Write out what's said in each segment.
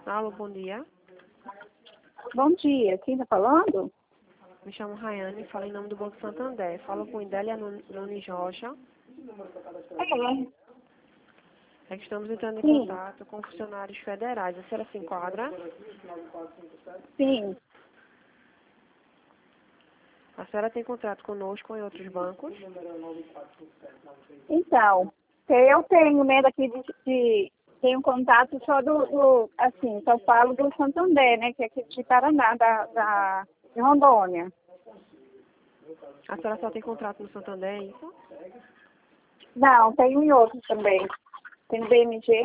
Alô, bom dia. Bom dia, quem está falando? Me chamo Rayane, falo em nome do Banco Santander. Falo com Idélia Nunes Rocha. É que estamos entrando em Sim, contato com funcionários federais. A senhora se enquadra? sim. A senhora tem contrato conosco ou em outros bancos? Então, eu tenho, né, tenho contato só assim, só falo do Santander, né, que é aqui de Paraná, de Rondônia. A senhora só tem contrato no Santander, é isso? Não, tenho em outros também. Tem BMG.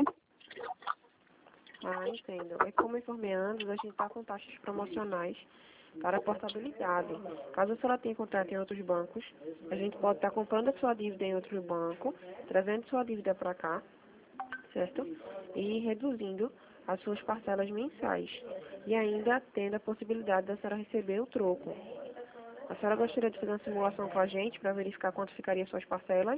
Ah, entendo. É como informei antes, a gente está com taxas promocionais para portabilidade. Caso a senhora tenha contrato em outros bancos, a gente pode estar comprando a sua dívida em outro banco, trazendo sua dívida para cá, certo? E reduzindo as suas parcelas mensais. E ainda tendo a possibilidade da senhora receber o troco. A senhora gostaria de fazer uma simulação com a gente para verificar quanto ficaria suas parcelas?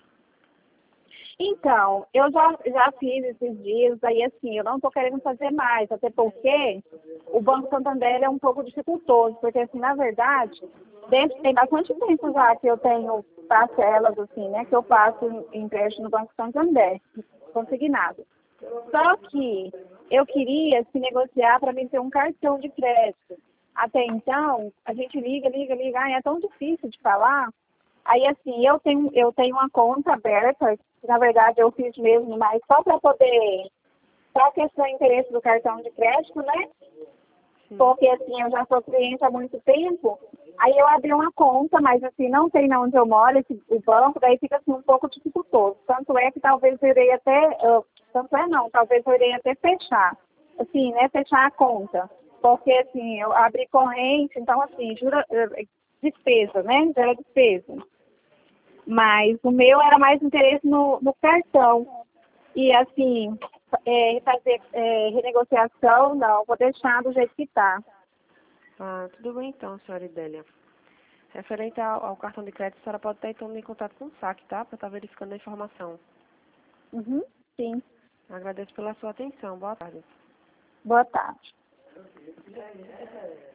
Então, eu já fiz esses dias, aí assim, eu não estou querendo fazer mais, até porque o Banco Santander é um pouco dificultoso, porque assim, na verdade, tem bastante tempo já que eu tenho parcelas, assim, né, que eu faço empréstimo no Banco Santander, consignado. Só que eu queria se negociar para mim ter um cartão de crédito. Até então, a gente liga, ai, é tão difícil de falar. Aí, assim, eu tenho uma conta aberta, que, na verdade, eu fiz mesmo, mas só para poder, para questão de interesse do cartão de crédito, né? Sim. Porque, assim, eu já sou cliente há muito tempo. Aí eu abri uma conta, mas, assim, não tem na onde eu moro, o banco, daí fica, assim, um pouco dificultoso. Tanto é que talvez eu irei até, talvez eu irei até fechar. Assim, né, fechar a conta. Porque, assim, eu abri corrente, então, assim, despesa, né? Gera despesa. Mas o meu era mais interesse no cartão. E assim, fazer renegociação, não, vou deixar do jeito que está. Ah, tudo bem então, senhora Idélia. Referente ao cartão de crédito, a senhora pode estar entrando em contato com o SAC, tá? Para estar verificando a informação. Uhum, sim. Agradeço pela sua atenção. Boa tarde. Boa tarde.